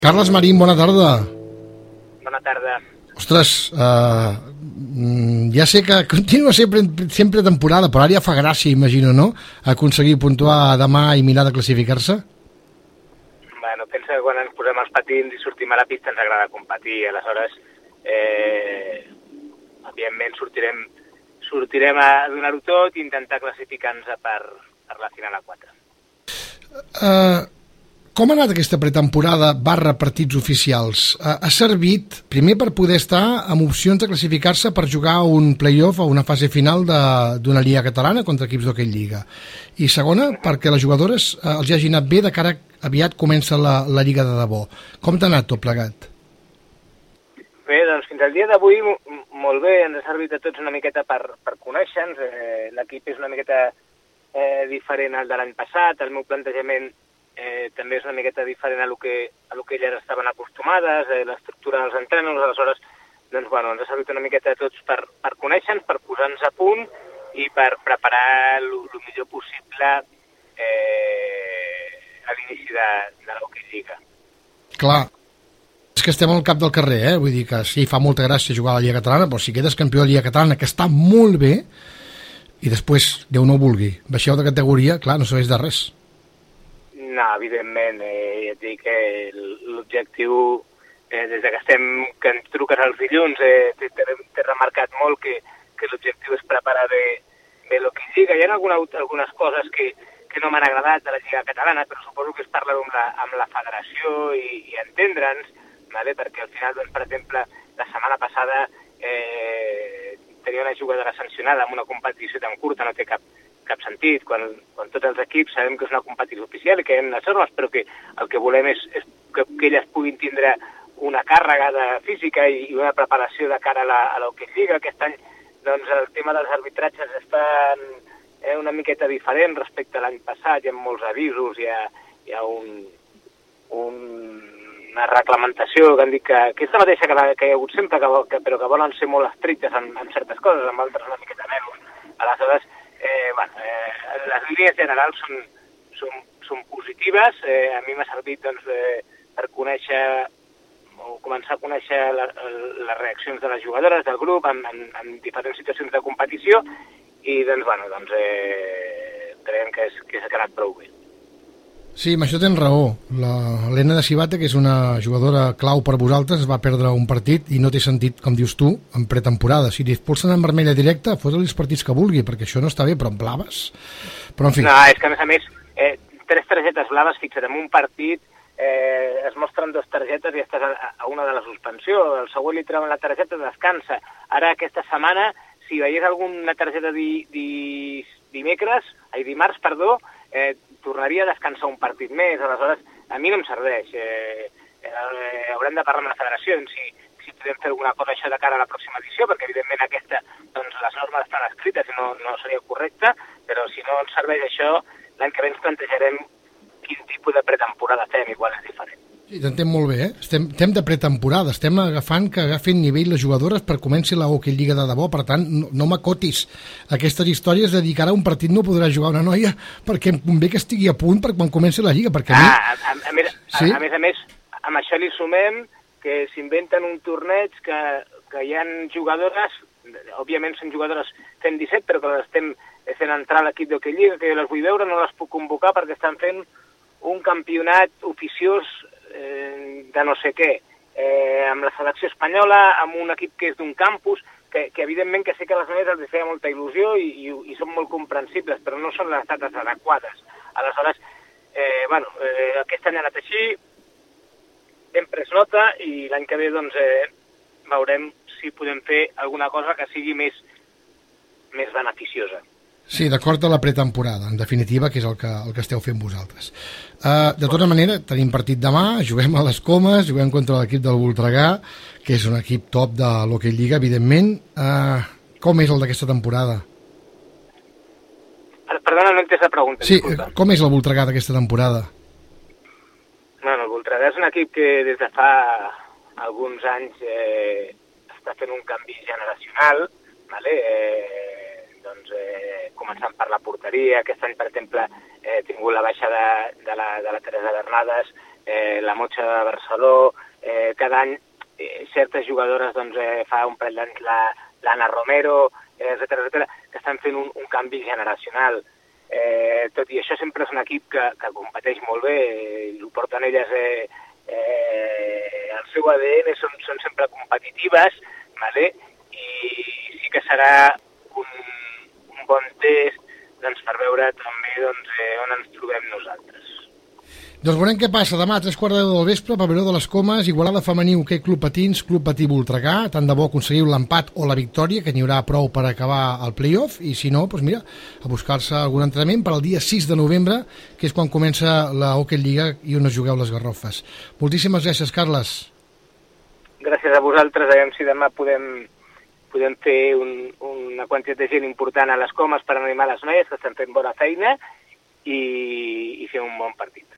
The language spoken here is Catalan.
Carles Marín, bona tarda. Bona tarda. Ostres, ja sé que continua sempre temporada, però ara ja fa gràcia, imagino, no?, aconseguir puntuar demà i mirar de classificar-se. Bueno, pensa que quan ens posem els patins i sortim a la pista ens agrada competir, aleshores, evidentment sortirem a donar-ho tot i intentar classificar-nos per la final a 4. Com ha anat aquesta pretemporada / partits oficials? Ha servit, primer, per poder estar amb opcions de classificar-se per jugar un play-off o una fase final d'una lliga catalana contra equips d'hoquei lliga. I segona, perquè les jugadores els hagi anat bé de cara aviat comença la lliga de debò. Com t'ha anat tot plegat? Bé, doncs fins al dia d'avui molt bé, ens ha servit a tots una miqueta per conèixer-nos. L'equip és una miqueta diferent al de l'any passat, el meu plantejament també és una miqueta diferent a lo que elles estaven acostumades, l'estructura dels entrenos, aleshores doncs, bueno, ens ha servit una miqueta a tots per conèixer-nos, per posar-nos a punt i per preparar el millor possible a l'inici de l'hoquei lliga. Clar, és que estem al cap del carrer, vull dir que sí, fa molta gràcia jugar a la Lliga Catalana, però si quedes campió de la Lliga Catalana, que està molt bé, i després, Déu no ho vulgui, baixeu de categoria, clar, no serveix de res. No, evidentment, ja et dic que l'objectiu, des que ens truques els dilluns, t'he remarcat molt que l'objectiu és preparar bé l'hoquei lliga. Hi ha algunes coses que no m'han agradat de la Lliga Catalana, però suposo que és parlar amb la federació i entendre'ns, ¿vale? Perquè al final, doncs, per exemple, la setmana passada tenia una jugadora sancionada en una competició tan curta, no té cap sentit, quan tots els equips sabem que és una competició oficial i que hi ha unes normes, però que el que volem és que elles puguin tindre una càrrega física i una preparació de cara a l'hoquei lliga. Aquest any, doncs, el tema dels arbitratges està una miqueta diferent respecte a l'any passat, hi ha molts avisos, hi ha una reglamentació que han dit que és la mateixa que hi ha hagut sempre, però que volen ser molt estrictes en certes coses, amb altres una miqueta menys. Aleshores, les línies generals són positives. A mi m'ha servit, doncs, per conèixer o començar a conèixer les reaccions de les jugadores del grup en diferents situacions de competició i doncs, creiem que s'ha quedat prou bé. Sí, amb això tens raó. L'Helena de Civate, que és una jugadora clau per vosaltres, va perdre un partit i no té sentit, com dius tu, en pretemporada. Si li expulsen en vermella directa, fot-li els partits que vulgui, perquè això no està bé, però en blaves... Però, en fi... No, és que a més, 3 targetes blaves, fixa't, en un partit es mostren 2 targetes i estàs a una de la suspensió. El següent li treuen la targeta, descansa. Ara, aquesta setmana, si veiés alguna targeta dimarts, tornaria a descansar un partit més. Aleshores, a mi no em serveix. Haurem de parlar amb la federació si podem fer alguna cosa això de cara a la pròxima edició, perquè evidentment aquesta, doncs, les normes estan escrites i no seria correcte, però si no ens serveix això, l'any que ve ens plantejarem quin tipus de pretemporada fem, igual és diferent. Sí, t'entenc molt bé, Estem de pretemporada, estem agafant que agafin nivell les jugadores per comenci la hoquei lliga de debò, per tant, no m'acotis aquestes històries de dir que ara un partit no podrà jugar una noia perquè em convé que estigui a punt per quan comenci la lliga, perquè a més, amb això li sumem que s'inventen un torneig que hi ha jugadores, òbviament són jugadores fent 17, però que les estem fent entrar a l'equip d'hoquei lliga, que jo les vull veure, no les puc convocar perquè estan fent un campionat oficiós de no sé què, amb la selecció espanyola, amb un equip que és d'un campus, que evidentment que sé que a les noies els feia molta il·lusió i són molt comprensibles, però no són les dates adequades. Aleshores, aquest any ha anat així, hem pres nota i l'any que ve doncs, veurem si podem fer alguna cosa que sigui més beneficiosa. Sí, d'acord a la pretemporada, en definitiva, que és el que esteu fent vosaltres. De tota manera, tenim partit demà, juguem a les Comes, juguem contra l'equip del Voltregà, que és un equip top de l'hoquei lliga, evidentment. Com és el d'aquesta temporada? Perdona, no he entès la pregunta. Sí, disculpa. Com és el Voltregà d'aquesta temporada? Bueno, el Voltregà és un equip que des de fa alguns anys està fent un canvi generacional, ¿vale? Començant per la porteria. Aquest any, per exemple, he tingut la baixa de la Teresa Bernades, la Motxa de Barceló, cada any certes jugadores doncs, fa un parell d'anys l'Anna Romero, etcètera, que estan fent un canvi generacional. Tot i això sempre és un equip que competeix molt bé, ho porten elles, el seu ADN són sempre competitives, vale? I sí que serà un bon test doncs, per veure també doncs, on ens trobem nosaltres. Doncs veurem què passa demà a 3:15 del vespre, pavelló de les Comes, Igualada femení, hoquei Club Patins, Club Patí Voltregà. Tant de bo aconseguiu l'empat o la victòria, que n'hi haurà prou per acabar el play-off, i si no, doncs mira, a buscar-se algun entrenament per al dia 6 de novembre, que és quan comença la Hockey Lliga i on es jugueu les Garrofes. Moltíssimes gràcies, Carles. Gràcies a vosaltres, aviam si demà podem fer una quantitat de gent important a les Comes per animar les noies, que estan fent bona feina, i fer un bon partit.